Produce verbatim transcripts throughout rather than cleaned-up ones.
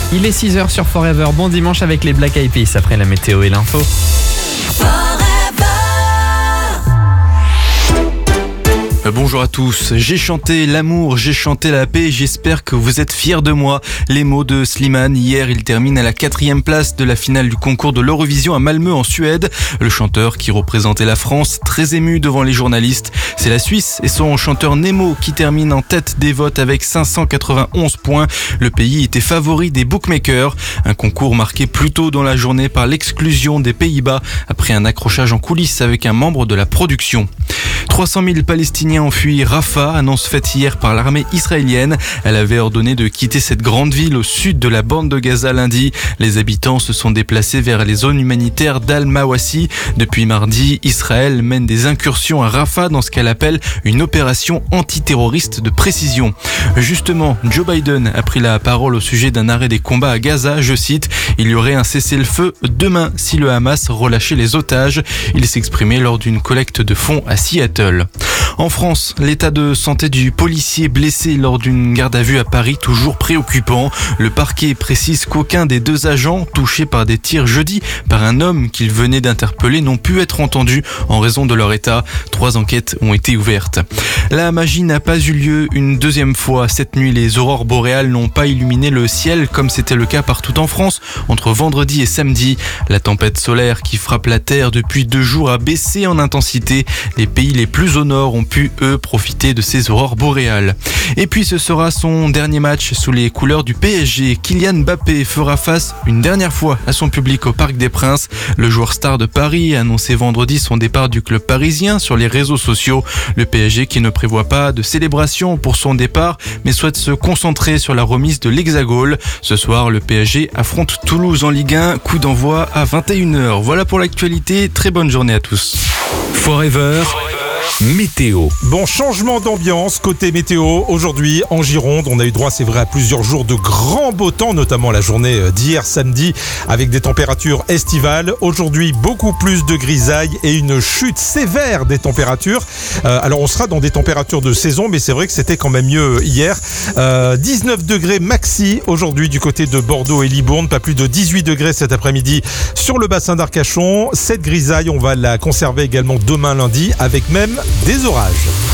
Il est six heures sur Forever. Bon dimanche avec les Black Eyed Peas après la météo et l'info. Bonjour à tous, j'ai chanté l'amour, j'ai chanté la paix, j'espère que vous êtes fiers de moi. Les mots de Slimane, hier il termine à la quatrième place de la finale du concours de l'Eurovision à Malmö en Suède. Le chanteur qui représentait la France, très ému devant les journalistes. C'est la Suisse et son chanteur Nemo qui termine en tête des votes avec cinq cent quatre-vingt-onze points. Le pays était favori des bookmakers. Un concours marqué plus tôt dans la journée par l'exclusion des Pays-Bas après un accrochage en coulisses avec un membre de la production. trois cent mille Palestiniens ont fui Rafah, annonce faite hier par l'armée israélienne. Elle avait ordonné de quitter cette grande ville au sud de la bande de Gaza lundi. Les habitants se sont déplacés vers les zones humanitaires d'Al-Mawasi. Depuis mardi, Israël mène des incursions à Rafah dans ce qu'elle appelle une opération antiterroriste de précision. Justement, Joe Biden a pris la parole au sujet d'un arrêt des combats à Gaza. Je cite, « Il y aurait un cessez-le-feu demain si le Hamas relâchait les otages ». Il s'exprimait lors d'une collecte de fonds à Seattle. En France, l'état de santé du policier blessé lors d'une garde à vue à Paris toujours préoccupant. Le parquet précise qu'aucun des deux agents touchés par des tirs jeudi par un homme qu'il venait d'interpeller n'ont pu être entendus en raison de leur état. Trois enquêtes ont été ouvertes. La magie n'a pas eu lieu une deuxième fois. Cette nuit, les aurores boréales n'ont pas illuminé le ciel comme c'était le cas partout en France entre vendredi et samedi. La tempête solaire qui frappe la Terre depuis deux jours a baissé en intensité. Les pays les plus au nord ont pu, eux, profiter de ces aurores boréales. Et puis ce sera son dernier match sous les couleurs du P S G. Kylian Mbappé fera face une dernière fois à son public au Parc des Princes. Le joueur star de Paris a annoncé vendredi son départ du club parisien sur les réseaux sociaux. Le P S G qui ne prévoit pas de célébration pour son départ, mais souhaite se concentrer sur la remise de l'Hexagone. Ce soir, le P S G affronte Toulouse en Ligue un, coup d'envoi à vingt et une heures. Voilà pour l'actualité, très bonne journée à tous. Forever. Météo. Bon, changement d'ambiance côté météo. Aujourd'hui, en Gironde, on a eu droit, c'est vrai, à plusieurs jours de grand beau temps, notamment la journée d'hier samedi, avec des températures estivales. Aujourd'hui, beaucoup plus de grisaille et une chute sévère des températures. Euh, alors, on sera dans des températures de saison, mais c'est vrai que c'était quand même mieux hier. Euh, dix-neuf degrés maxi aujourd'hui du côté de Bordeaux et Libourne, pas plus de dix-huit degrés cet après-midi sur le bassin d'Arcachon. Cette grisaille, on va la conserver également demain lundi, avec même des orages.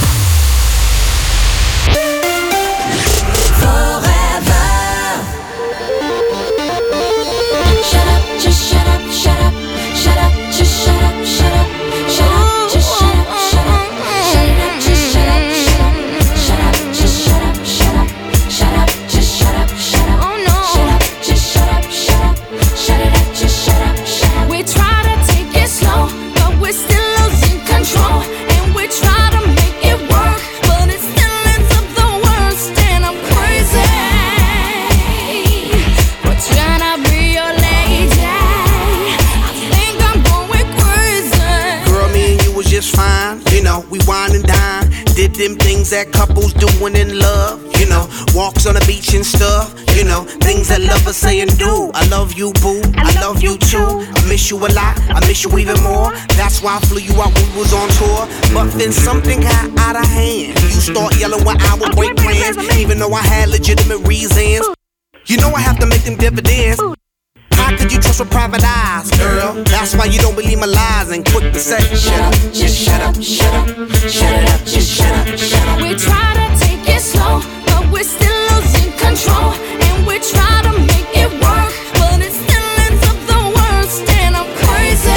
Them things that couples doing in love, you know, walks on the beach and stuff, you know, things that lovers say and do. I love you, boo, I love you too. I miss you a lot, I miss you even more. That's why I flew you out when we was on tour. But then something got out of hand. You start yelling when I would break plans, even though I had legitimate reasons. You know I have to make them dividends. How could you trust with private eyes, girl? That's why you don't believe my lies and quick to say, shut up, just shut up, shut up, shut it up, just shut up, shut up. We try to take it slow, but we're still losing control. And we try to make it work, but it still ends up the worst. And I'm crazy.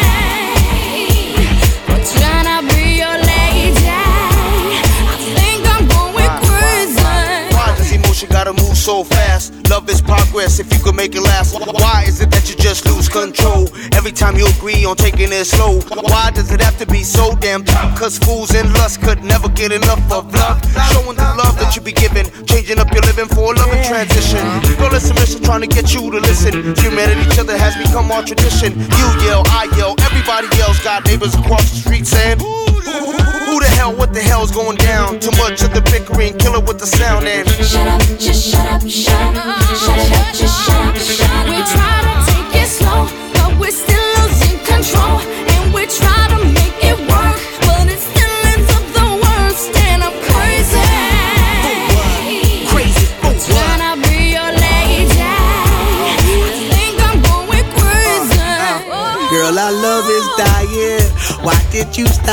We're trying to be your lady. I think I'm going crazy. Why does emotion gotta move so fast? Love is progress if you could make it last. Why is it that you just lose control every time you agree on taking it slow? Why does it have to be so damn tough? Cause fools and lust could never get enough of love. Showing the love that you be giving, changing up your living for a loving transition. Girl, it's a mission trying to get you to listen. Humanity, each other has become our tradition. You yell, I yell, everybody yells. Got neighbors across the street saying, who the hell, what the hell's going down? Too much of the bickering, kill it with the sound and shut up, just shut up, shut up, shut it up, just shut up, shut up. We try to take it slow, but we're still losing control. And we try to make it work, but it still ends up the worst. And I'm crazy. crazy. Trying to be your lady.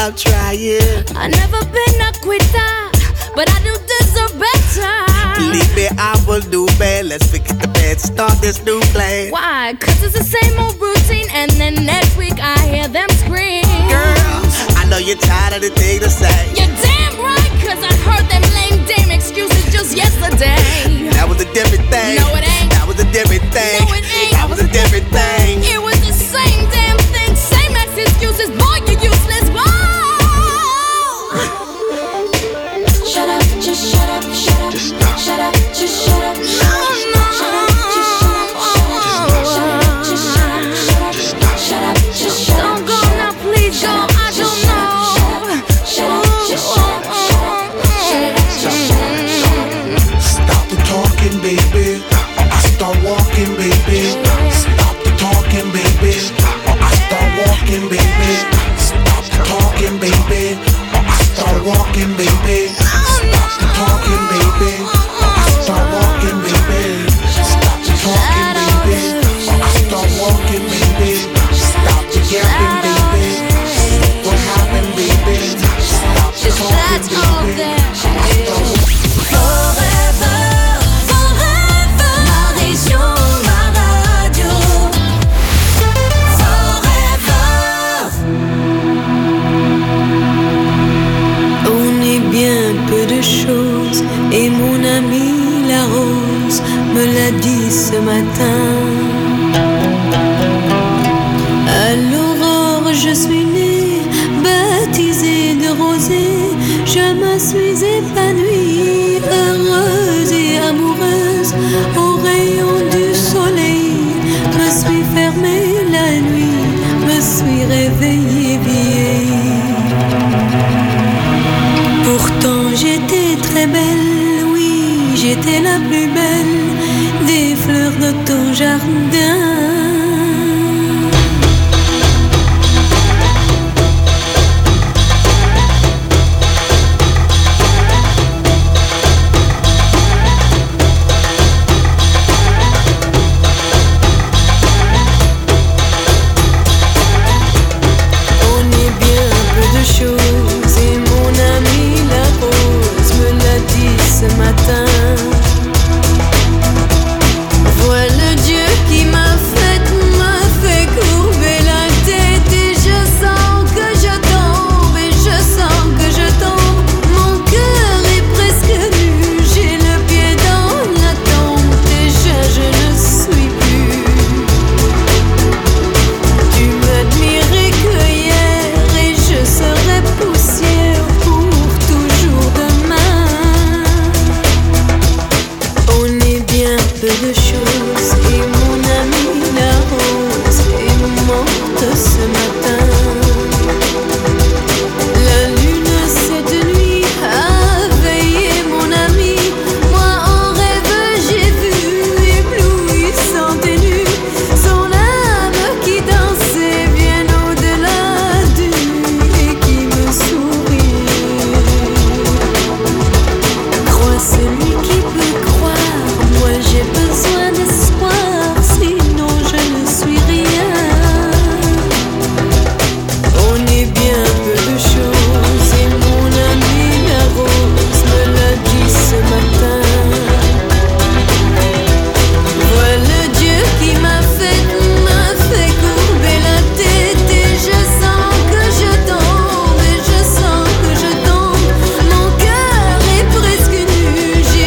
stop trying. I never been a quitter, but I do deserve better. Believe me, I will do bad. Let's forget the bad, start this new plan. Why? Cause it's the same old routine, and then next week I hear them scream. Girl, I know you're tired of the thing to say. You're damn right, cause I heard them lame dame excuses just yesterday. That was a different thing. No, it ain't. That was a different thing. No, it ain't. That was a different thing. It was the same damn thing, same ex excuses. Boy, you're useless. Whoa. Shut up, just shut up, shut up. Just stop. Shut up, just shut up. No, no. Shut up, just shut up. Shut up, just shut up. Shut up, shut up. Just shut up. Don't go now, please go. I don't know. Shut up, just shut up. Shut up, just shut up. Stop the talking, baby. Or I start walking, baby. Stop the talking, baby. Or I start walking, baby. Stop the talking, baby. Or I start walking, baby. Stop the talking, baby. Or I start walking, baby. Stop the talking, baby. Or I start walking, baby. Stop the yapping, baby. Look what happened, baby. Stop the talking, baby. Forever, forever, ma région, ma radio. Forever. On est bien peu de choses, et mon amie la rose me l'a dit ce matin. À l'aurore je suis née, baptisée de rosée. Je me suis épanouie, heureuse et amoureuse. Au rayon du soleil, me suis fermée la nuit, me suis réveillée vieille. Pourtant j'étais très belle, oui, j'étais la plus belle des fleurs de ton jardin. Ce matin, vois le Dieu qui m'a fait, m'a fait courber la tête. Et je sens que je tombe, et je sens que je tombe. Mon cœur est presque nu, j'ai le pied dans la tombe. Déjà je ne suis plus. Tu m'admirais que hier, et je serai poussière pour toujours demain. On est bien peu de choses, et mon amie la rose est morte ce matin. La lune cette nuit a veillé mon ami. Moi en rêve j'ai vu éblouissante et nue son âme qui dansait bien au-delà du et qui me sourit. Crois celui qui peut croire, moi j'ai besoin d'espoir, sinon je ne suis rien. On est bien peu de choses, et mon ami la rose me l'a dit ce matin. Vois le Dieu qui m'a fait, m'a fait courber la tête. Et je sens que je tombe, et je sens que je tombe. Mon cœur est presque nu, j'ai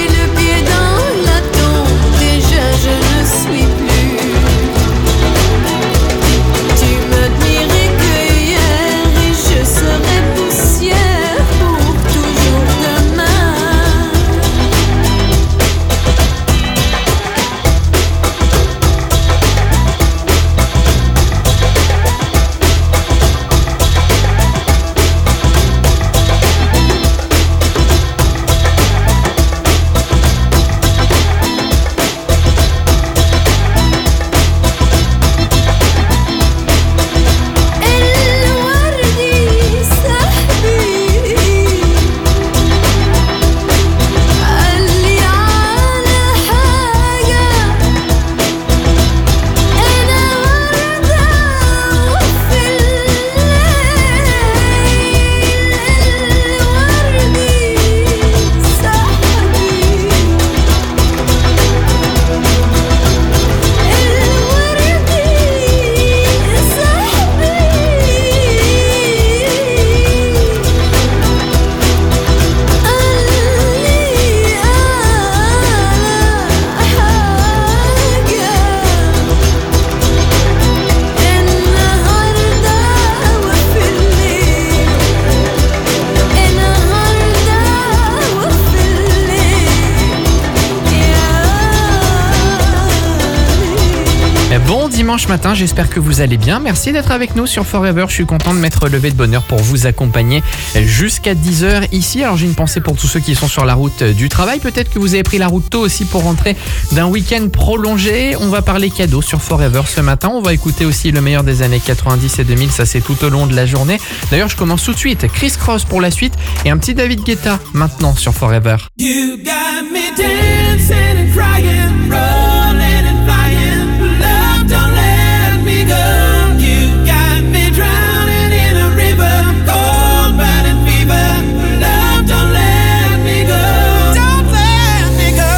dimanche matin, j'espère que vous allez bien. Merci d'être avec nous sur Forever. Je suis content de m'être levé de bonne heure pour vous accompagner jusqu'à dix heures ici. Alors j'ai une pensée pour tous ceux qui sont sur la route du travail. Peut-être que vous avez pris la route tôt aussi pour rentrer d'un week-end prolongé. On va parler cadeaux sur Forever ce matin. On va écouter aussi le meilleur des années quatre-vingt-dix et deux mille. Ça c'est tout au long de la journée. D'ailleurs je commence tout de suite. Chris Cross pour la suite et un petit David Guetta maintenant sur Forever. You got me dancing and crying, rolling and flying. Love, don't let me go. You got me drowning in a river, cold burning fever. Love, don't let me go. Don't let me go.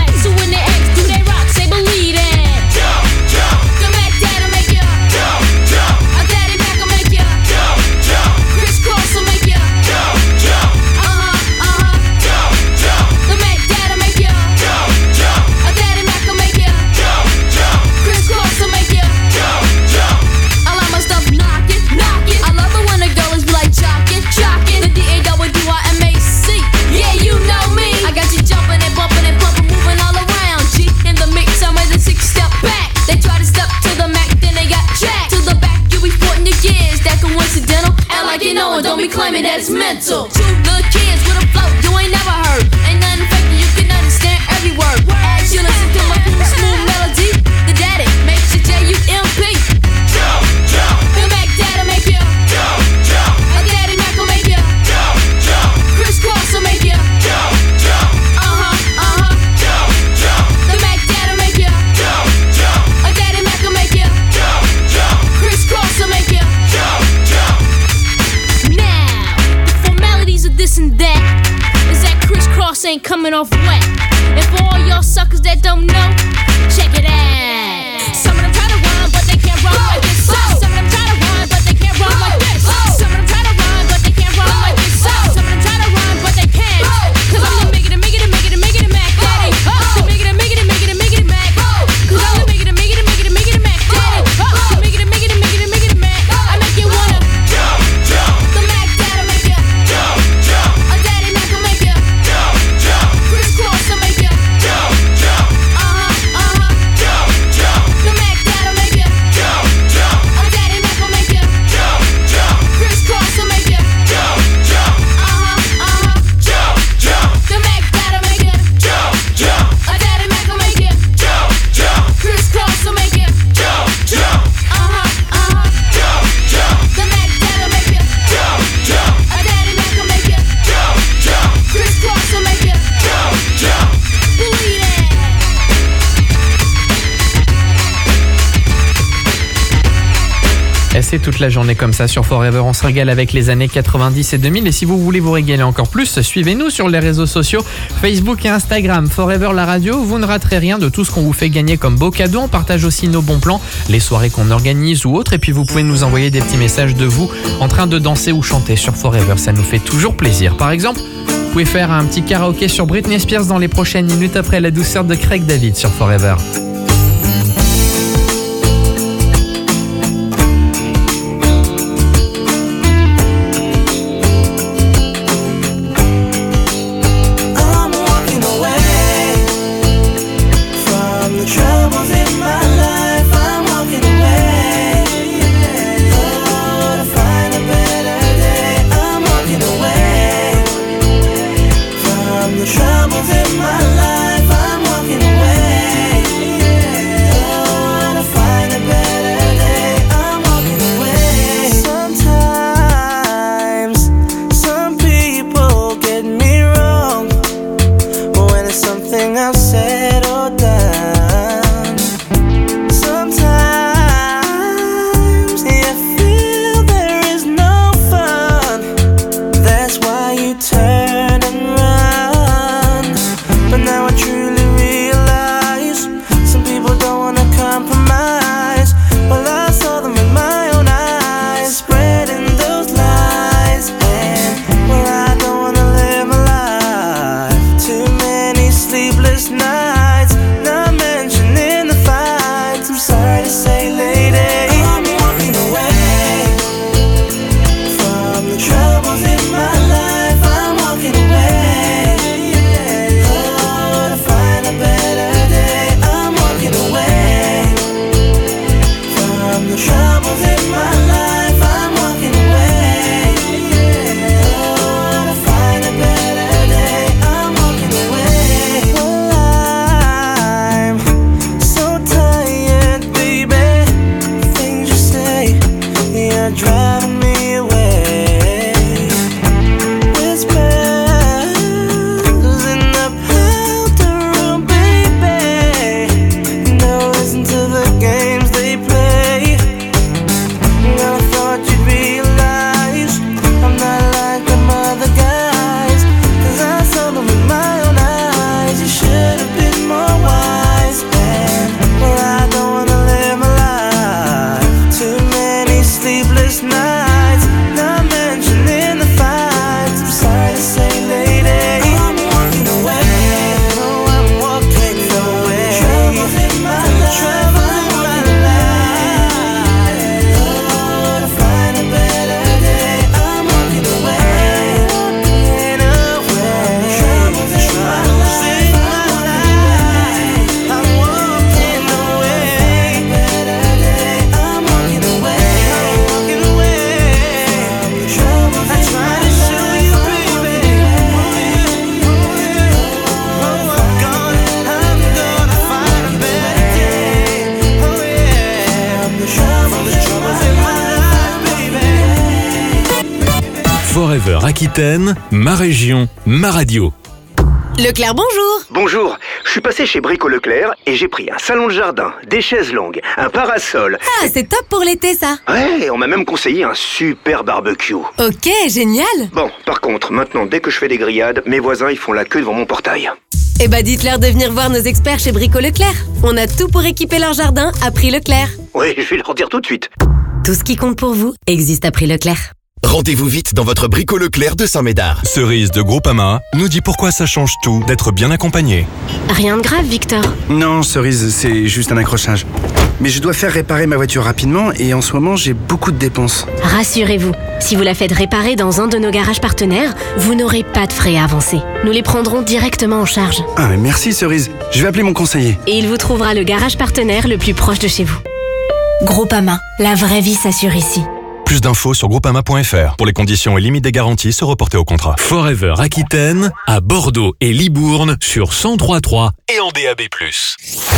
Jump, jump. Come back down and make you jump, jump. coming off wet. And for all y'all suckers that don't know, check it out. Some of them try to rhyme, but they can't rhyme like this. Some of them try to rhyme, but they can't rhyme like this. Some of them try to rhyme, but they can't rhyme like this. Some of them try to rhyme, but they can't. Cause I'm the make it, make it, make it, make it, Mac Daddy. The make it, make it, make it, make it, Mac. Cause I'm the make it, make it, make it, make it, Mac Daddy. The make it, make it, make it, make it, Mac. I make you wanna jump, jump. The Mac Daddy make you jump, jump. A Daddy Mac will make you jump, jump. Crisscross will make you jump, jump. Uh huh, uh huh. Jump, jump. The Mac Daddy make you jump, jump. A Daddy Mac will make you jump, jump. Crisscross will make you jump, jump. Uh huh, uh huh. Jump, jump. The Mac Daddy make you jump, jump. A Daddy Mac will make you jump, jump. Crisscross will make you jump, jump. Uh huh, uh huh. Jump, jump. The Mac Daddy make you jump, jump. A Daddy Mac will make you jump, jump. Crisscross will make you jump, jump. Believe it. Et c'est toute la journée comme ça sur Forever. On se régale avec les années quatre-vingt-dix et deux mille. Et si vous voulez vous régaler encore plus, suivez-nous sur les réseaux sociaux Facebook et Instagram. Forever la radio, vous ne raterez rien de tout ce qu'on vous fait gagner comme beaux cadeaux. On partage aussi nos bons plans, les soirées qu'on organise ou autres. Et puis vous pouvez nous envoyer des petits messages de vous en train de danser ou chanter sur Forever. Ça nous fait toujours plaisir. Par exemple, vous pouvez faire un petit karaoké sur Britney Spears dans les prochaines minutes après la douceur de Craig David sur Forever. I'm walking away from the troubles in my life. I'm walking away, oh, to find a better day. I'm walking away from the troubles in my life. I'm walking away, oh, to find a better day. I'm walking away. Sometimes some people get me wrong when it's something I've said or done. Sometimes you feel there is no fun. That's why you turn and run. But now I truly realize some people don't wanna compromise. Well, I saw them with my own eyes, spreading those lies. And well, I don't wanna live my life. Too many sleepless nights, not mentioning the fights. I'm sorry to say, lady, I'm walking away from the troubles in my life. I'm walking away, oh, to find a better day. I'm walking away from the troubles in my life. I'm walking away, oh, to find a better day. I'm walking away. Well, I'm so tired, baby. Things you say, you're driving me away. Whispers in the powder room, baby. Now listen to the games they play. Never thought you'd realize I'm not like them other guys. Cause I saw them with my own eyes. You should have been more wise. And well, I don't wanna live my life. Too many sleepless nights, not mentioning the fights. I'm sorry to say, lady, I'm walking away. No, I'm walking away. Troubles in my life. Troubles in my life. Oh, to find a better day. I'm walking away. Walking away. Troubles in my life. I'm walking away. Better day. I'm walking away. I'm walking away. Troubles I try to show you, baby. Oh, I'm gonna, I'm gonna find a better day. Oh yeah. From the troubles in my life, baby. Forever Aquitaine, ma région, ma radio. Leclerc, bonjour. Bonjour, je suis passé chez Brico Leclerc et j'ai pris un salon de jardin, des chaises longues, un parasol. Ah, c'est top pour l'été, ça. Ouais, on m'a même conseillé un super barbecue. Ok, génial. Bon, par contre, maintenant, dès que je fais des grillades, mes voisins, ils font la queue devant mon portail. Eh bah, dites-leur de venir voir nos experts chez Brico Leclerc. On a tout pour équiper leur jardin à prix Leclerc. Oui, je vais leur dire tout de suite. Tout ce qui compte pour vous existe à prix Leclerc. Rendez-vous vite dans votre Brico Leclerc de Saint-Médard. Cerise de Groupama nous dit pourquoi ça change tout d'être bien accompagné. Rien de grave, Victor. Non, Cerise, c'est juste un accrochage. Mais je dois faire réparer ma voiture rapidement et en ce moment, j'ai beaucoup de dépenses. Rassurez-vous, si vous la faites réparer dans un de nos garages partenaires, vous n'aurez pas de frais à avancer. Nous les prendrons directement en charge. Ah, mais merci Cerise. Je vais appeler mon conseiller. Et il vous trouvera le garage partenaire le plus proche de chez vous. Groupama, la vraie vie s'assure ici. Plus d'infos sur groupama point f r. Pour les conditions et limites des garanties, se reporter au contrat. Forever Aquitaine, à Bordeaux et Libourne sur cent trois point trois et en D A B plus.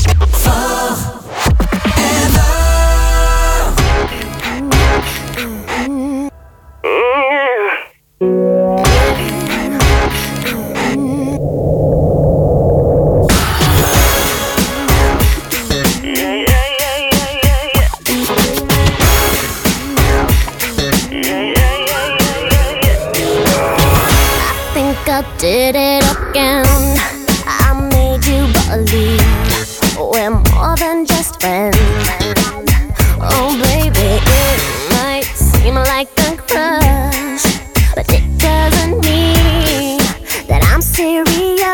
I did it again. I made you believe we're more than just friends. Oh baby, it might seem like a crush, but it doesn't mean that I'm serious.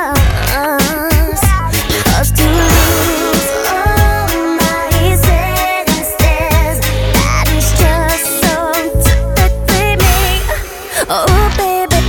'Cause to lose all my senses, that is just so typically me. Oh baby, baby.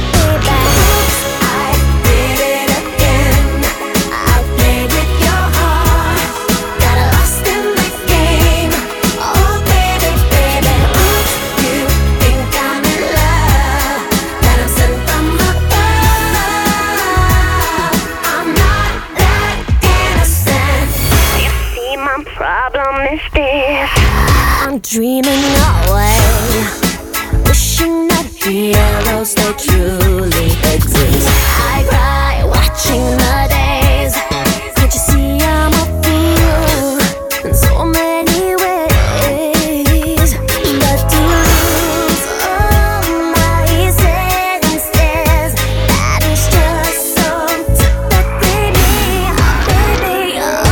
I'm dreaming away, wishing that heroes they truly exist. I cry watching the days. Can't you see I'm a fool in so many ways? But to lose all my senses, that is just so typically me, baby. Oh.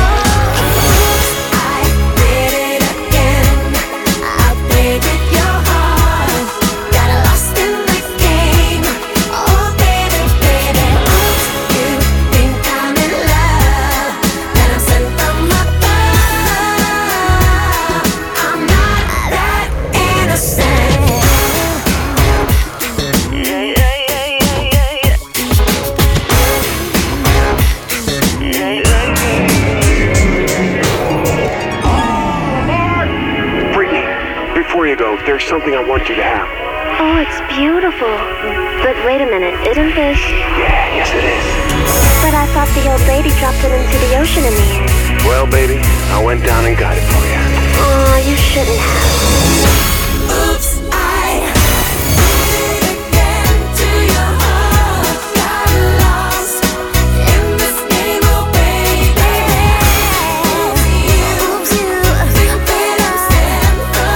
There's something I want you to have. Oh, it's beautiful. But wait a minute, isn't this? Yeah, yes it is. But I thought the old lady dropped it into the ocean in the end. Well, baby, I went down and got it for you. Oh, you shouldn't have. Oops, I did it again to your heart. Got lost in this game, oh baby. Oops, you, oops, you, think that I stand for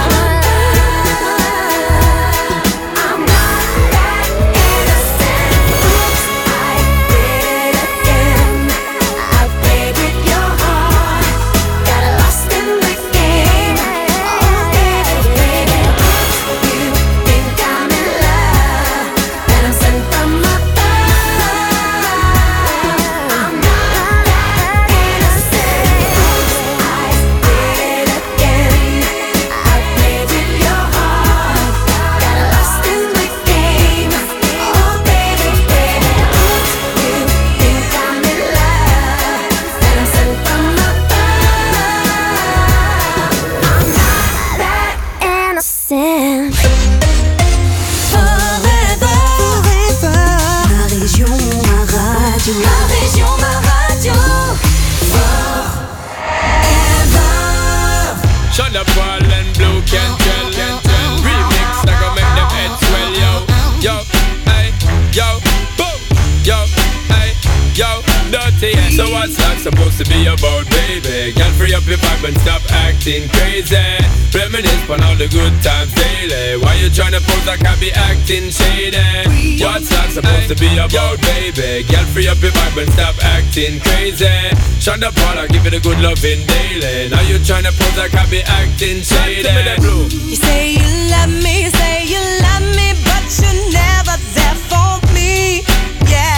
love. I'm not that innocent. Oops, I did it again. I played with your heart. Got lost in the game. Oh baby, baby. So what's that supposed to be about, baby? Girl, free up your vibe and stop acting crazy. Reminisce on all the good times daily. Why you tryna pose like I be acting shady? What's that supposed to be about, baby? Girl, free up your vibe and stop acting crazy. Shonda Paula, give it a good loving daily. Now you tryna pose like I be acting shady. You say you love me, you say you love me, but you're never there for me. Yeah.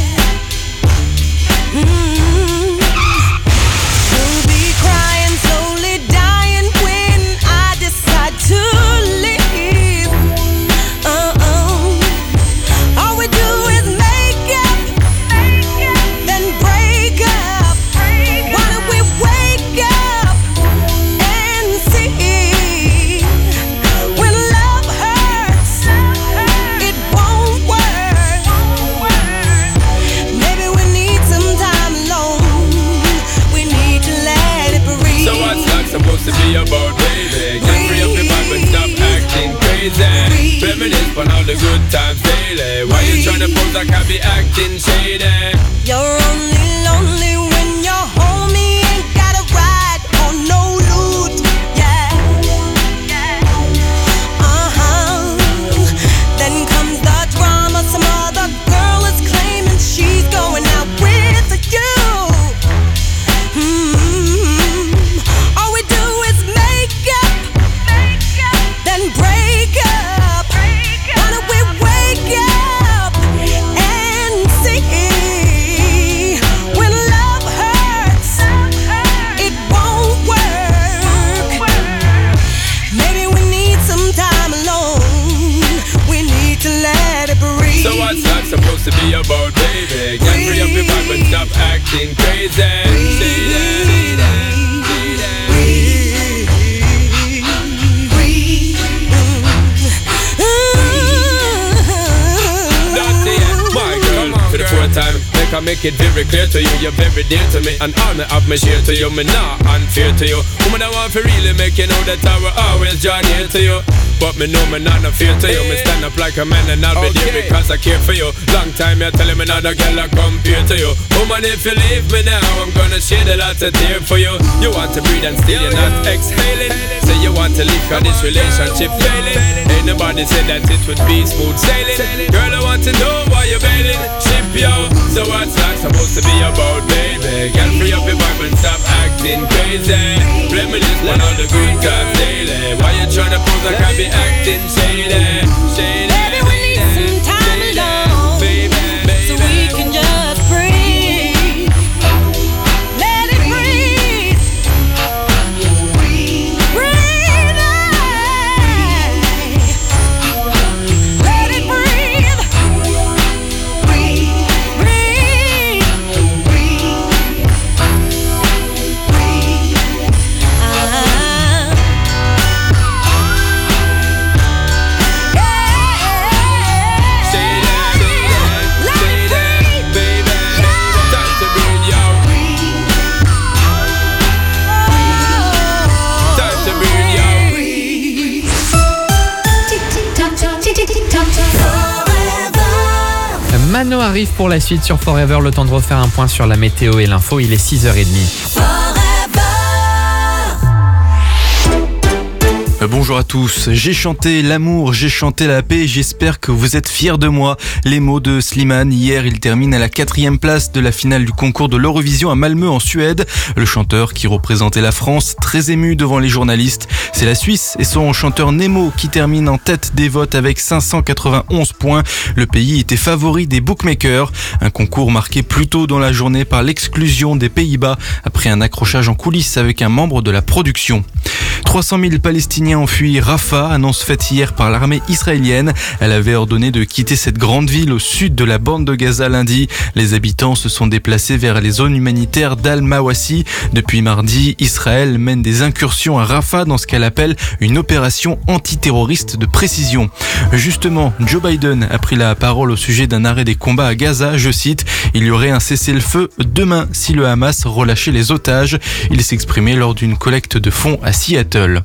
Mm-hmm. You'll be crying, slowly dying when I decide to leave. Uh-uh. All we do is make up, then break up. Why don't we wake up and see? When love hurts, it won't work. Maybe we need some time alone. We need to let it breathe. So what's that supposed to be about, baby? Get free up your vibe and stop acting crazy. Reminisce on all the good times daily. Why you tryna pose like I be acting shady? You're only lonely when you're home. You ain't got a ride or no loot. Yeah. Uh-huh. Then comes the drama. Some other girl is claiming she's going out with you. Hmm. All we do is make up, then break up. Why don't we wake up and see? When love hurts, it won't work. Maybe we need some time alone. We need to let it breathe. So what's that supposed to be about, baby? Get free up your vibe and stop acting crazy. Shady. My girl, for the fourth time, make I make it very clear to you, you're very dear to me, and all me have me share to you, me not unfair to you. Woman, I want to really make you know that I will always join here to you. But me know me not no fear to you. Me stand up like a man and I'll be there because I care for you. Long time you're telling me not a girl I compare to you. Woman, if you leave me now, I'm gonna shed a lot of tears for you. You want to breathe and still you're not exhaling. Say you want to leave cause this relationship failing. Ain't nobody said that it would be smooth sailing. Girl, I want to know why you're bailing. Ship yo. So what's that supposed to be about, baby? Girl, free up your vibe and stop acting crazy. Reminisce on all the good times daily. Why you tryna pose like I be acting shady? Shady. Baby, we need some time alone, baby, baby, so we can just breathe. Let it breathe. Breathe out. Let it breathe. Breathe. Breathe. Breathe. Ah. Mano arrive pour la suite sur Forever, le temps de refaire un point sur la météo et l'info, il est six heures trente. Bonjour à tous, j'ai chanté l'amour, j'ai chanté la paix, j'espère que vous êtes fiers de moi. Les mots de Slimane, hier il termine à la quatrième place de la finale du concours de l'Eurovision à Malmö en Suède. Le chanteur qui représentait la France, très ému devant les journalistes, c'est la Suisse et son chanteur Nemo qui termine en tête des votes avec cinq cent quatre-vingt-onze points. Le pays était favori des bookmakers, un concours marqué plus tôt dans la journée par l'exclusion des Pays-Bas après un accrochage en coulisses avec un membre de la production. trois cent mille Palestiniens ont fui Rafah, annonce faite hier par l'armée israélienne. Elle avait ordonné de quitter cette grande ville au sud de la bande de Gaza lundi. Les habitants se sont déplacés vers les zones humanitaires d'Al-Mawasi. Depuis mardi, Israël mène des incursions à Rafah dans ce qu'elle appelle une opération antiterroriste de précision. Justement, Joe Biden a pris la parole au sujet d'un arrêt des combats à Gaza. Je cite, « Il y aurait un cessez-le-feu demain si le Hamas relâchait les otages ». Il s'exprimait lors d'une collecte de fonds à Seattle.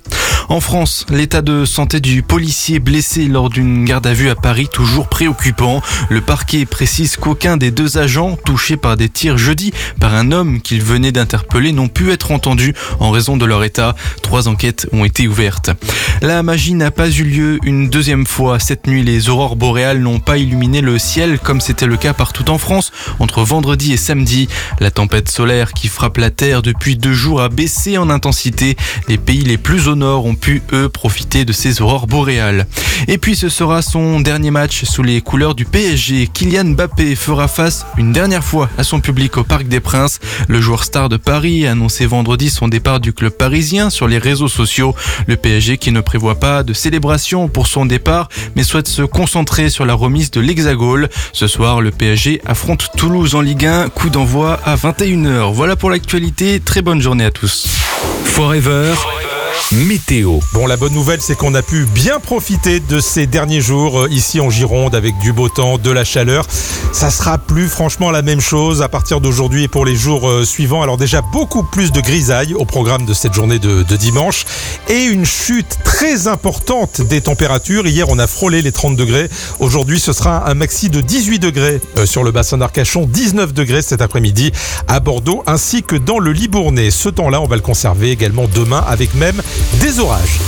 En France, l'état de santé du policier blessé lors d'une garde à vue à Paris toujours préoccupant. Le parquet précise qu'aucun des deux agents touchés par des tirs jeudi par un homme qu'il venait d'interpeller n'ont pu être entendus en raison de leur état. Trois enquêtes ont été ouvertes. La magie n'a pas eu lieu une deuxième fois. Cette nuit, les aurores boréales n'ont pas illuminé le ciel comme c'était le cas partout en France entre vendredi et samedi. La tempête solaire qui frappe la Terre depuis deux jours a baissé en intensité. Les pays les plus au nord ont pu, eux, profiter de ces aurores boréales. Et puis ce sera son dernier match sous les couleurs du P S G. Kylian Mbappé fera face une dernière fois à son public au Parc des Princes. Le joueur star de Paris a annoncé vendredi son départ du club parisien sur les réseaux sociaux. Le P S G qui ne prévoit pas de célébration pour son départ mais souhaite se concentrer sur la remise de l'Hexagone. Ce soir, le P S G affronte Toulouse en Ligue un, coup d'envoi à vingt et une heures. Voilà pour l'actualité, très bonne journée à tous. Forever. Météo. Bon, la bonne nouvelle, c'est qu'on a pu bien profiter de ces derniers jours euh, ici en Gironde avec du beau temps, de la chaleur. Ça sera plus franchement la même chose à partir d'aujourd'hui et pour les jours euh, suivants. Alors déjà, beaucoup plus de grisailles au programme de cette journée de, de dimanche et une chute très importante des températures. Hier, on a frôlé les trente degrés. Aujourd'hui, ce sera un maxi de dix-huit degrés euh, sur le bassin d'Arcachon, dix-neuf degrés cet après-midi à Bordeaux ainsi que dans le Libournais. Ce temps-là, on va le conserver également demain avec même des orages.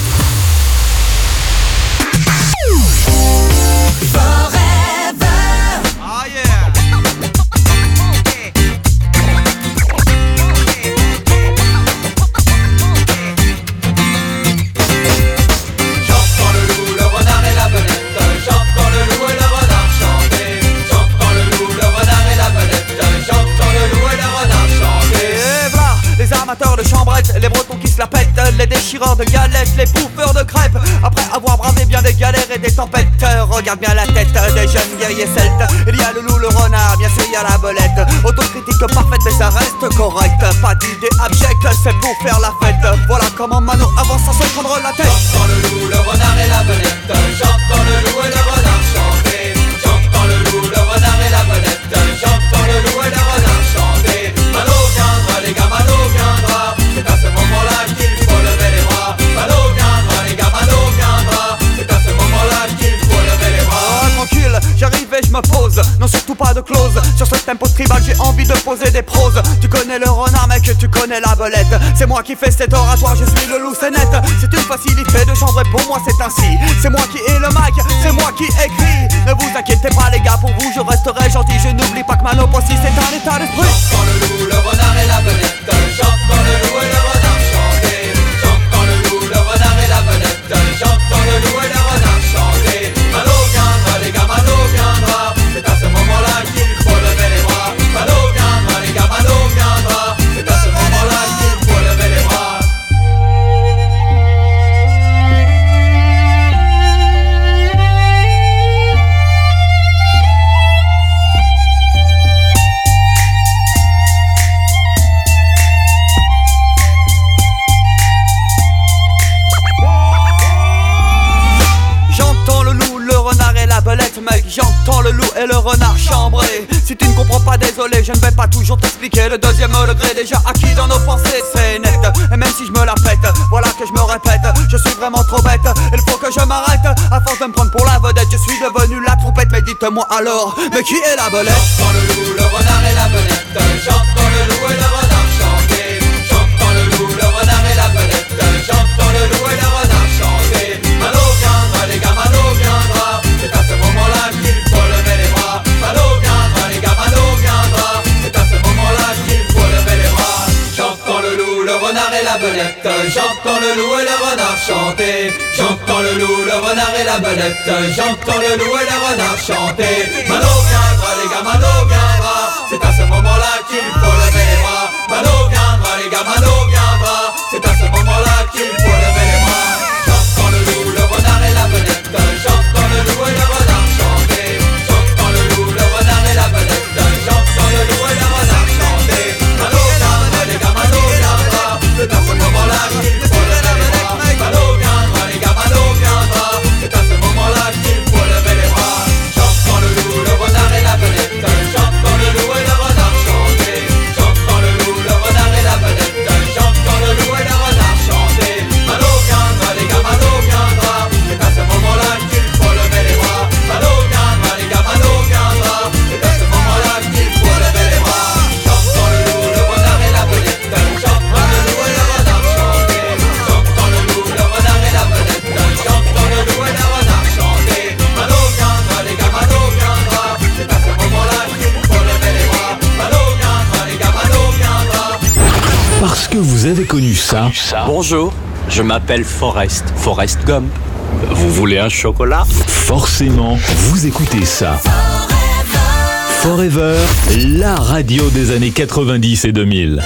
De chambrettes, les bretons qui se la pètent, les déchireurs de galettes, les bouffeurs de crêpes. Après avoir bravé bien des galères et des tempêtes, regarde bien la tête des jeunes guerriers celtes. Il y a le loup, le renard, bien sûr il y a la belette. Autocritique parfaite mais ça reste correct. Pas d'idée abjecte, c'est pour faire la fête. Voilà comment Mano avance sans se prendre la tête. J'entends le loup, le renard et la belette. J'entends le loup et le renard chanter. J'entends le loup, le renard et la belette. J'entends le loup et le renard chanter. Mano viendra les gars, Mano viendra. C'est à ce moment-là qu'il faut lever les bras. Mano viendra les gars, Mano viendra. C'est à ce moment-là qu'il faut lever les bras. Ah, tranquille, j'arrive et je me pose. Non, surtout pas de clause. Sur ce tempo tribal, j'ai envie de poser des proses. Tu connais le renard, mec, tu connais la belette. C'est moi qui fais cet oratoire, je suis le loup, c'est net. C'est une facilité de chambrer, pour moi c'est ainsi. C'est moi qui ai le mic, c'est moi qui écris. Ne vous inquiétez pas les gars, pour vous je resterai gentil. Je n'oublie pas que Mano aussi c'est un état d'esprit. J'entends le loup, le renard et la belette. J'entends le loup et le renard chanter. J'entends le loup, le renard et la belette. J'entends le loup et le renard chanter. Mano viendra les gars, Mano viendra. C'est à ce moment-là qu'il faut lever les bras. Mano viendra les gars, Mano viendra. C'est à ce moment-là qu'il faut lever les bras. Mec, j'entends le loup et le renard chambrer. Si tu ne comprends pas, désolé, je ne vais pas toujours t'expliquer. Le deuxième degré déjà acquis dans nos pensées, c'est net. Et même si je me la pète, voilà que je me répète. Je suis vraiment trop bête, il faut que je m'arrête. À force de me prendre pour la vedette, je suis devenu la trompette. Mais dites-moi alors, mais qui est la belette? J'entends le loup, le renard et la belette. J'entends le loup et le renard chanter. J'entends le loup, le renard et la belette. J'entends le loup et le renard chanter. Mano viendra les gars, Mano viendra. C'est à ce moment-là qu'il faut lever les bras. Mano viendra les gars, Mano viendra. C'est à ce moment-là qu'il faut lever les bras. J'entends le loup, le renard et la belette. J'entends le loup et le renard chanter. J'entends le loup, le renard et la belette. J'entends le loup et le renard chanter. Mano viendra les gars, Mano viendra. C'est à ce moment-là qu'il faut lever les bras. Mano viendra les gars, Mano viendra. C'est à ce moment-là qu'il faut lever les bras. J'entends le loup, le renard et la belette. J'entends le loup et le renard chanter. J'entends le loup, le renard et la belette. J'entends le loup et le renard chanter. Mano viendra les gars, Mano viendra. C'est à ce moment-là qu'il faut lever les bras. Mano viendra les gars, Mano viendra. C'est à ce moment-là qu'il faut lever les bras. J'entends le loup, le renard et la belette. J'entends le loup et le renard chanter. que vous avez connu ça? Bonjour, je m'appelle Forrest, Forrest Gump. Vous voulez un chocolat? Forcément, vous écoutez ça. Forever, la radio des années quatre-vingt-dix et deux mille.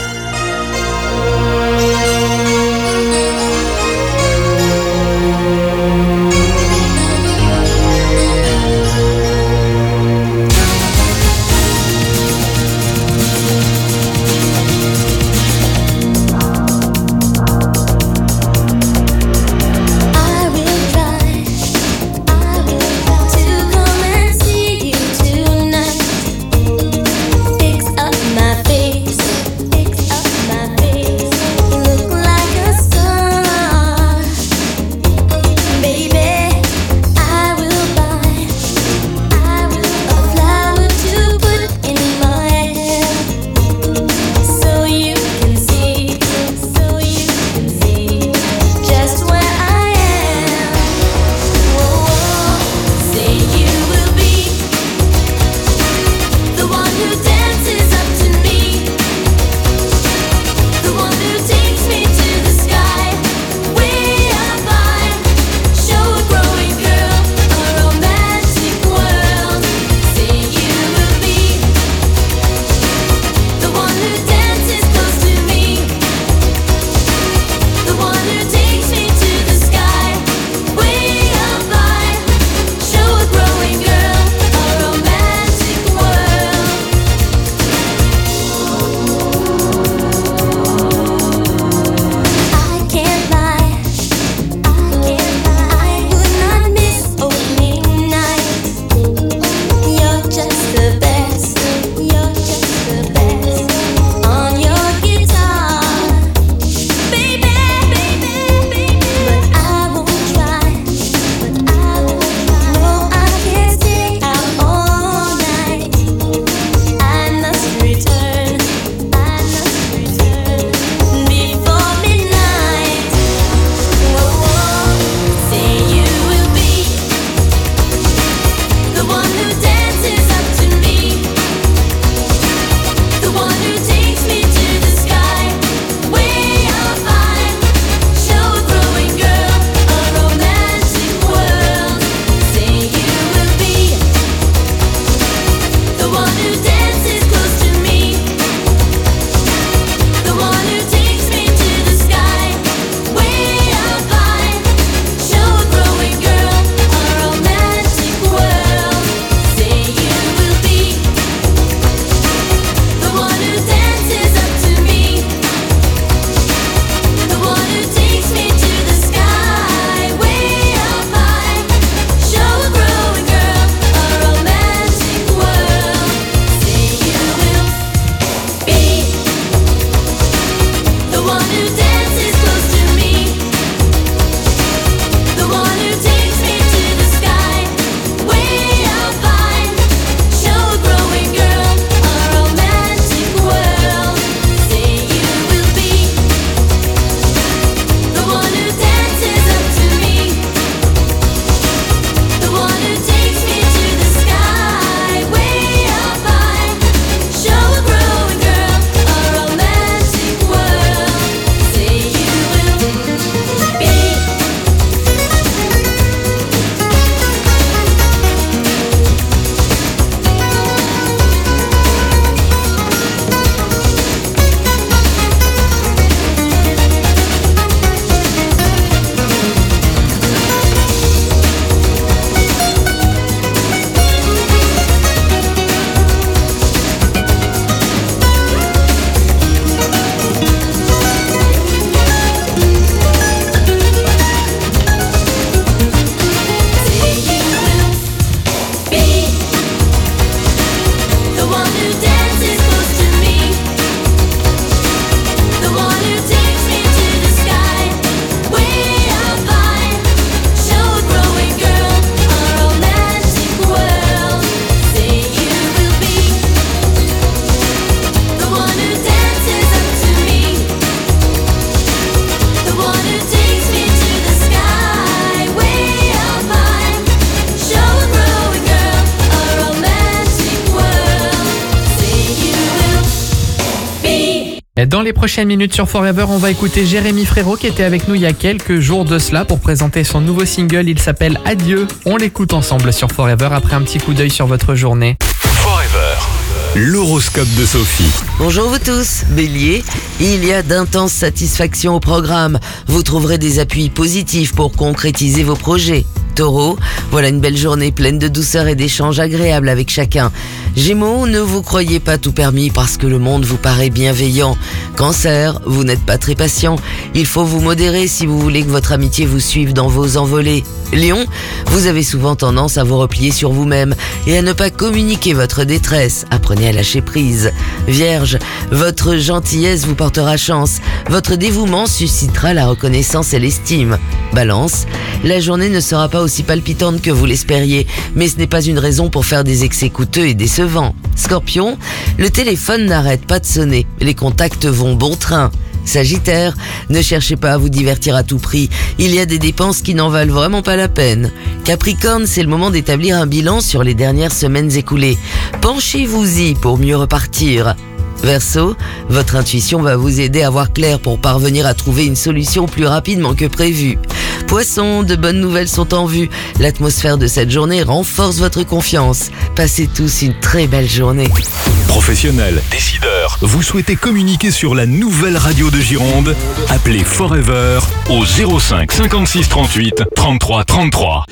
Dans les prochaines minutes sur Forever, on va écouter Jérémy Frérot qui était avec nous il y a quelques jours de cela pour présenter son nouveau single. Il s'appelle Adieu. On l'écoute ensemble sur Forever après un petit coup d'œil sur votre journée. Forever, l'horoscope de Sophie. Bonjour vous tous, Bélier, il y a d'intenses satisfactions au programme. Vous trouverez des appuis positifs pour concrétiser vos projets. Taureau, voilà une belle journée pleine de douceur et d'échanges agréables avec chacun. Gémeaux, ne vous croyez pas tout permis parce que le monde vous paraît bienveillant. Cancer, vous n'êtes pas très patient. Il faut vous modérer si vous voulez que votre amitié vous suive dans vos envolées. Lion, vous avez souvent tendance à vous replier sur vous-même et à ne pas communiquer votre détresse. Apprenez à lâcher prise. Vierge, votre gentillesse vous portera chance. Votre dévouement suscitera la reconnaissance et l'estime. Balance, la journée ne sera pas aussi palpitante que vous l'espériez, mais ce n'est pas une raison pour faire des excès coûteux et décevants. Scorpion, le téléphone n'arrête pas de sonner, les contacts vont bon train. Sagittaire, ne cherchez pas à vous divertir à tout prix, il y a des dépenses qui n'en valent vraiment pas la peine. Capricorne, c'est le moment d'établir un bilan sur les dernières semaines écoulées. Penchez-vous-y pour mieux repartir. Verseau, votre intuition va vous aider à voir clair pour parvenir à trouver une solution plus rapidement que prévu. Poisson, de bonnes nouvelles sont en vue. L'atmosphère de cette journée renforce votre confiance. Passez tous une très belle journée. Professionnels, décideurs, vous souhaitez communiquer sur la nouvelle radio de Gironde? Appelez Forever au zéro cinq cinquante-six trente-huit trente-trois trente-trois.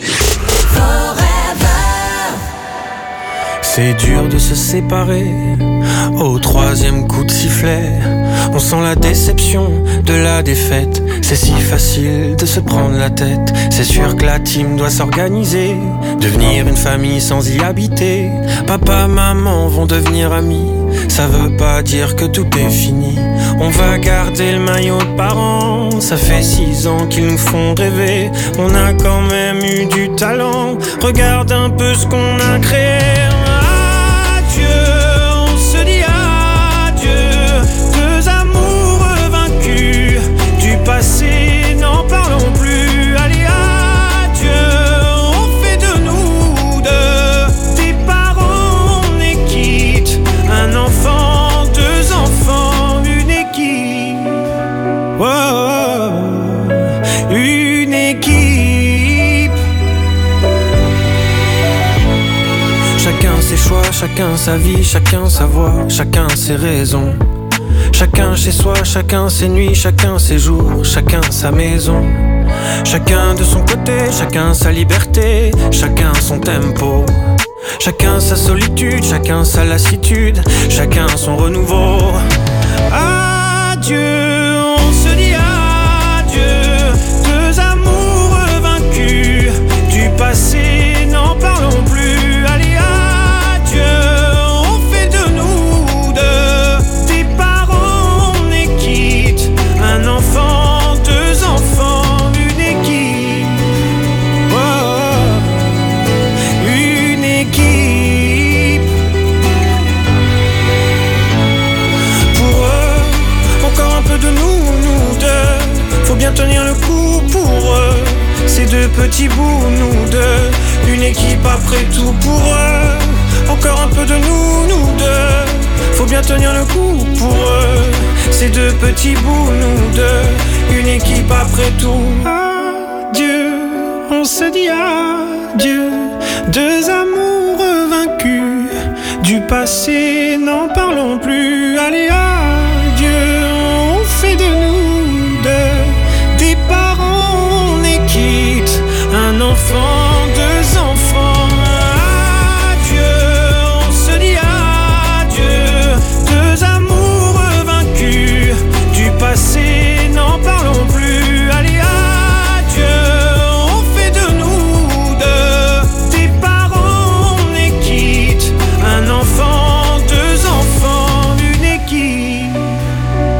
C'est dur de se séparer au troisième coup de sifflet. On sent la déception de la défaite. C'est si facile de se prendre la tête. C'est sûr que la team doit s'organiser, devenir une famille sans y habiter. Papa, maman vont devenir amis. Ça veut pas dire que tout est fini. On va garder le maillot de parents. Ça fait six ans qu'ils nous font rêver. On a quand même eu du talent. Regarde un peu ce qu'on a créé. On se dit adieu, deux amours vaincus, du passé n'en parlons plus. Allez adieu, on fait de nous deux des parents, on est quitte, un enfant, deux enfants, une équipe, oh, une équipe. Chacun ses choix, chacun sa vie, chacun sa voix, chacun ses raisons. Chacun chez soi, chacun ses nuits, chacun ses jours, chacun sa maison. Chacun de son côté, chacun sa liberté, chacun son tempo. Chacun sa solitude, chacun sa lassitude, chacun son renouveau. Adieu, on se dit adieu, deux amours vaincus, du passé n'en parlons plus. Allez adieu, on fait de nous deux des parents, on est quitte, un enfant, deux enfants, une équipe, oh, une équipe. Pour eux, encore un peu de nous, nous deux, faut bien tenir le coup pour eux. Ces deux petits bouts, nous deux, une équipe après tout pour eux. Encore un peu de nous, nous deux, faut bien tenir le coup pour eux. Ces deux petits bouts, nous deux, une équipe après tout. Adieu, on se dit adieu, deux amours vaincus, du passé n'en parlons plus. Allez adieu, on fait de nous deux des parents, on est quitte, un enfant, deux enfants. Adieu, on se dit adieu, deux amours vaincus, du passé n'en parlons plus. Allez adieu, on fait de nous deux des parents, on est quitte, un enfant, deux enfants, une équipe.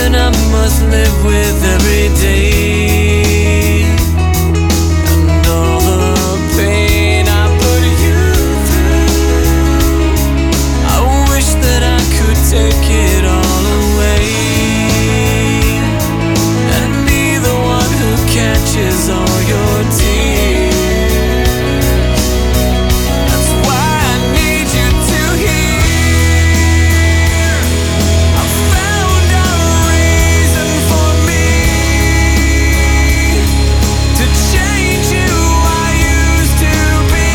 burden I must live with every day. And all the pain I put you through, I wish that I could take it all away and be the one who catches all your tears. That's why I need you to hear. I found a reason for me to change who I used to be.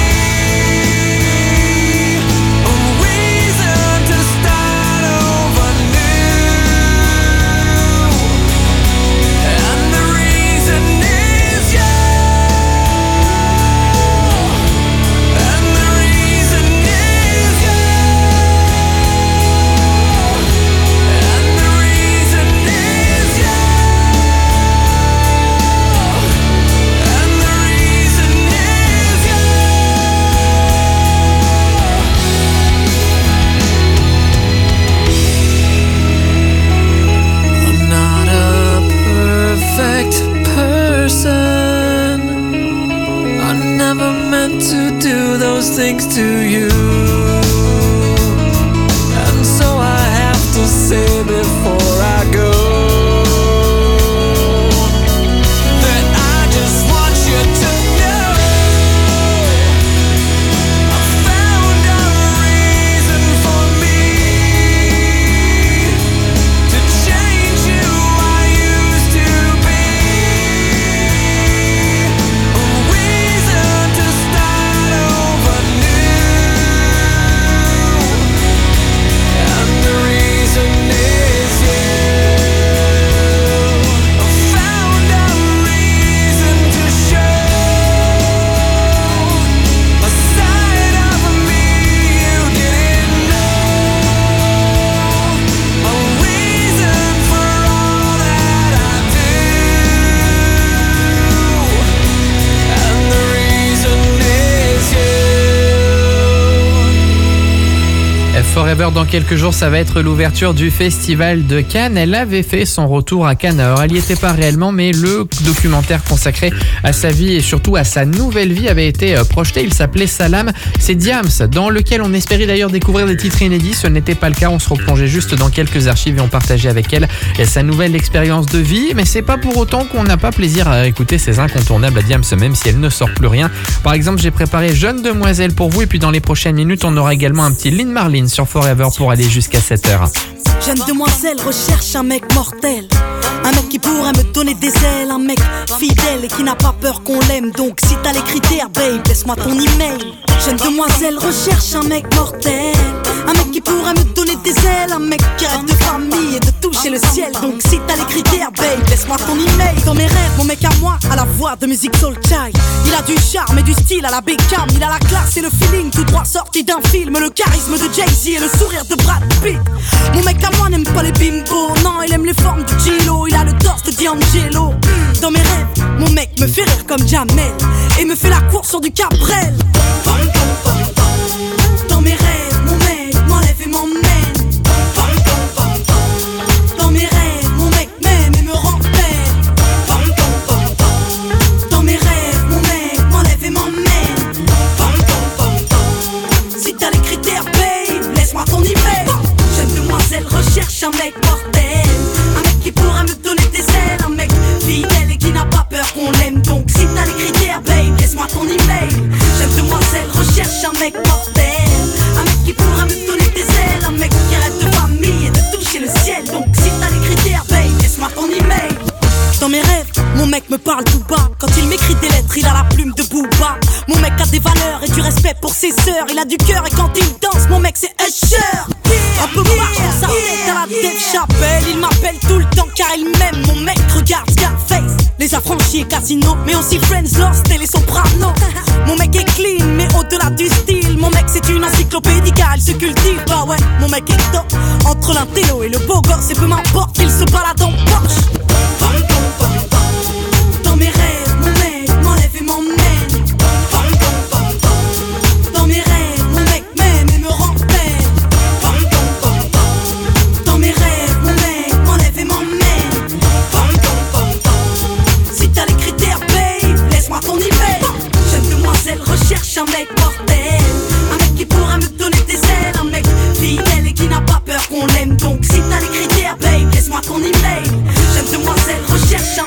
A reason to start over new. And the reason is you. And the reason is you. And the reason is you. And the reason is you. I'm not a perfect person. I never meant to do those things to you. And so I have to say before I go that I just want you to know I found a reason for me to change who I used to be. A reason to start over new. And the reason is you. I found a reason to show a side of me you didn't know. A reason for all that I do. And the reason is you. Forever, dans quelques jours, ça va être l'ouverture du festival de Cannes. Elle avait fait son retour à Cannes. Alors, elle n'y était pas réellement, mais le documentaire consacré à sa vie et surtout à sa nouvelle vie avait été euh, projeté. Il s'appelait Salam. C'est Diams, dans lequel on espérait d'ailleurs découvrir des titres inédits. Ce n'était pas le cas. On se replongeait juste dans quelques archives et on partageait avec elle sa nouvelle expérience de vie. Mais c'est pas pour autant qu'on n'a pas plaisir à écouter ces incontournables à Diams, même si elle ne sort plus rien. Par exemple, j'ai préparé Jeune Demoiselle pour vous. Et puis dans les prochaines minutes, on aura également un petit Lynn Marlin sur Forever pour aller jusqu'à sept heures. Jeune demoiselle recherche un mec mortel. Un mec qui pourrait me donner des ailes. Un mec fidèle et qui n'a pas peur qu'on l'aime. Donc si t'as les critères, babe, laisse-moi ton email. Jeune demoiselle recherche un mec mortel. Un mec qui pourrait me donner des ailes. Un mec qui rêve de famille et de toucher le ciel. Donc si t'as les critères, babe, laisse-moi ton email. Dans mes rêves, mon mec à moi a la voix de musique soul child. Il a du charme et du style à la Beckham. Il a la classe et le feeling tout droit sorti d'un film. Le charisme de Jay-Z et le sourire de Brad Pitt. Mon mec à moi n'aime pas les bimbos. Non, il aime les formes du Gilo. Il a le torse de D'Angelo. Dans mes rêves, mon mec me fait rire comme Jamel et me fait la course sur du Cabrel. Dans mes rêves, mon mec m'enlève et m'emmène. Dans mes rêves, mon mec m'aime et me rend belle. Dans mes rêves, mon mec m'enlève et m'emmène. Si t'as les critères, babe, laisse-moi ton email. Jeune demoiselle recherche un mec mortel. Un mec qui pourra me donner des ailes. Un mec fidèle et qui n'a pas peur qu'on l'aime. Donc si t'as les critères, babe, laisse-moi ton email. Jeune demoiselle recherche un mec mortel. Un mec qui pourra me donner des ailes. Un mec qui rêve de famille et de toucher le ciel. Donc si t'as les critères, babe, laisse-moi ton email. Dans mes rêves, mon mec me parle tout bas. Quand il m'écrit des lettres, il a la plume de Booba. Mon mec a des valeurs et du respect pour ses sœurs. Il a du cœur et quand il danse, mon mec c'est Usher. Un peu marche dans sa tête à la Dave Chappelle. Il m'appelle tout le temps car il m'aime. Mon mec regarde Scarface, Les Affranchis et Casino, mais aussi Friends, Lost et les Sopranos. Mon mec est clean, mais au-delà du style, mon mec c'est une encyclopédie car il se cultive. Bah ouais, mon mec est top. Entre l'intello et le beau gosse, et peu m'importe qu'il se balade en Porsche. Dans mes rêves, mon mec m'enlève et m'emmène. Dans mes rêves, mon mec m'aime et me rend belle. Dans mes rêves, mon mec m'enlève et m'emmène.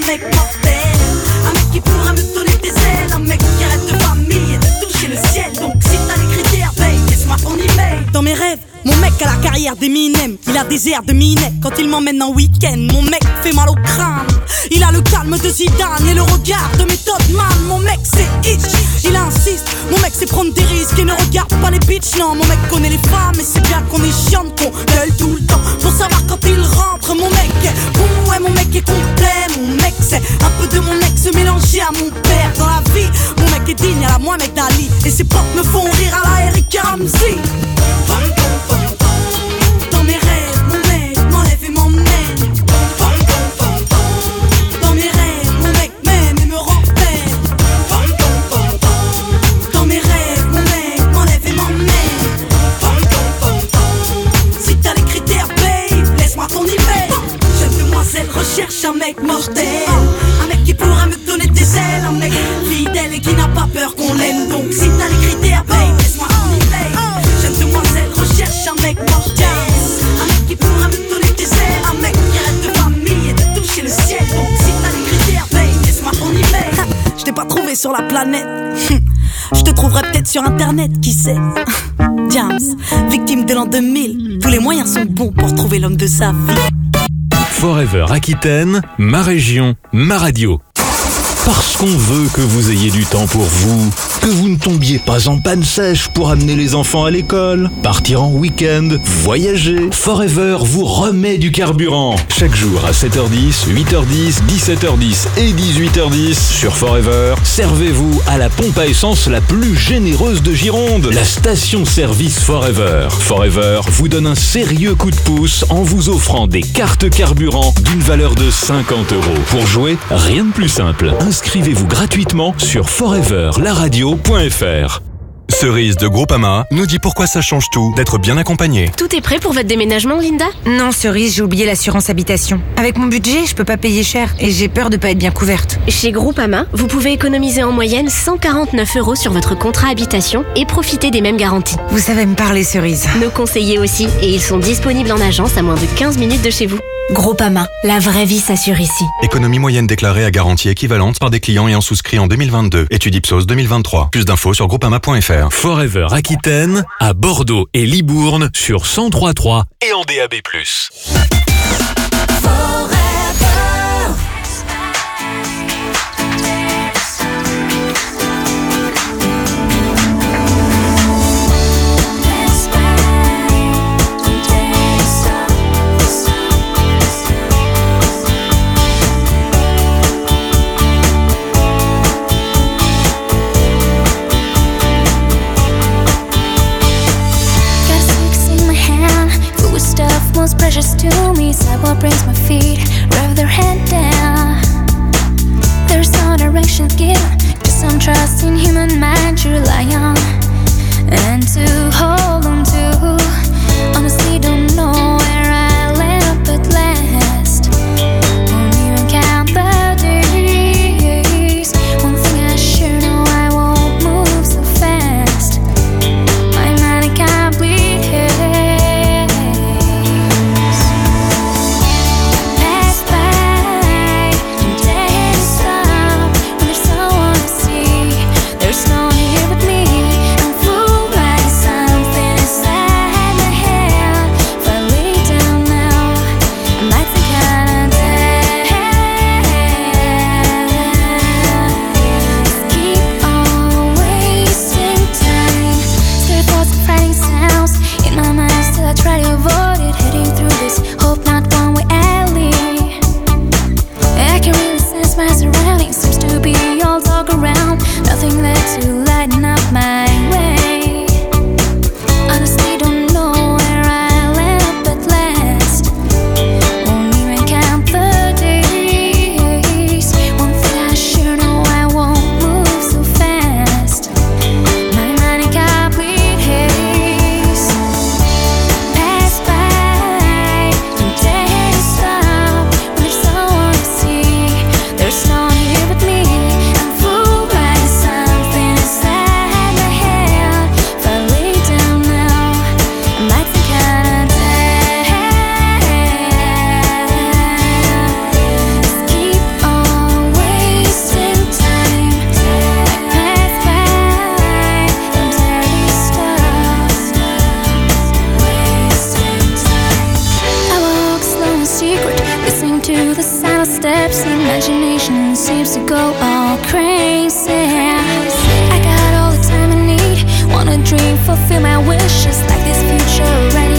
un mec mortel. Un mec qui pourra me donner des ailes. Un mec qui rêve de famille et de toucher le ciel. Donc si t'as les critères, babe, laisse-moi ton email. Dans mes rêves, mon mec a la carrière d'Eminem. Il a des airs de Minet quand il m'emmène en week-end. Mon mec fait mal au crâne. Il a le calme de Zidane et le regard de Method Man. Mon mec c'est itch, il insiste. Mon mec c'est prendre des risques et ne regarde pas les bitches. Non, mon mec connaît les femmes et c'est bien qu'on est chiante, qu'on gueule tout le temps pour savoir quand il rentre. Mon mec est bon, ouais, mon mec est complet. Mon mec c'est un peu de mon ex mélangé à mon père dans la vie. Mon mec est digne à la Mohamed Ali et ses potes me font rire à la Eric Ramsey. Dans mes rêves, mon mec m'enlève et m'emmène. Dans mes rêves, mon mec m'aime et me rappelle. Dans mes rêves, mon mec m'enlève et m'emmène. Si t'as les critères, babe, laisse-moi ton email. Jeune demoiselle recherche un mec mortel. Un mec qui pourra me donner des ailes. Un mec fidèle et qui n'a pas peur qu'on l'aime. Donc si t'as les critères, babe, laisse-moi ton email. Jeune demoiselle recherche un mec mortel. Un mec qui pourra me donner des ailes. Un mec qui rêve de famille et de toucher le ciel. Donc si t'as les critères, babe, laisse-moi ton email. Je t'ai pas trouvé sur la planète. Je te trouverai peut-être sur internet, qui sait. James, victime de l'an deux mille. Tous les moyens sont bons pour trouver l'homme de sa vie. Forever Aquitaine, ma région, ma radio. Parce qu'on veut que vous ayez du temps pour vous, que vous ne tombiez pas en panne sèche pour amener les enfants à l'école, partir en week-end, voyager. Forever vous remet du carburant. Chaque jour à sept heures dix, huit heures dix, dix-sept heures dix et dix-huit heures dix sur Forever, servez-vous à la pompe à essence la plus généreuse de Gironde, la station-service Forever. Forever vous donne un sérieux coup de pouce en vous offrant des cartes carburant d'une valeur de cinquante euros. Pour jouer, rien de plus simple. Inscrivez-vous gratuitement sur forever la radio point f r. Cerise de Groupama nous dit pourquoi ça change tout d'être bien accompagné. Tout est prêt pour votre déménagement, Linda? Non, Cerise, j'ai oublié l'assurance habitation. Avec mon budget, je peux pas payer cher et j'ai peur de pas être bien couverte. Chez Groupama, vous pouvez économiser en moyenne cent quarante-neuf euros sur votre contrat habitation et profiter des mêmes garanties. Vous savez me parler, Cerise. Nos conseillers aussi, et ils sont disponibles en agence à moins de quinze minutes de chez vous. Groupama, la vraie vie s'assure ici. Économie moyenne déclarée à garantie équivalente par des clients ayant souscrit en deux mille vingt-deux. Étude Ipsos deux mille vingt-trois. Plus d'infos sur groupama point f r. Forever Aquitaine, à Bordeaux et Libourne sur cent trois virgule trois et en D A B plus. Most precious to me, sidewalk brings my feet, rev their head down. There's no direction given, just some trust in human mind to rely on and to hold on to. Honestly, don't know where I land up at last. Won't even count the days. One thing I sure know, I won't move so fast. My mind it can't bleed here. There's no one here but me. I'm fooled by something inside to the sound of steps. Imagination seems to go all crazy. I got all the time I need. Wanna dream, fulfill my wishes like this future ready.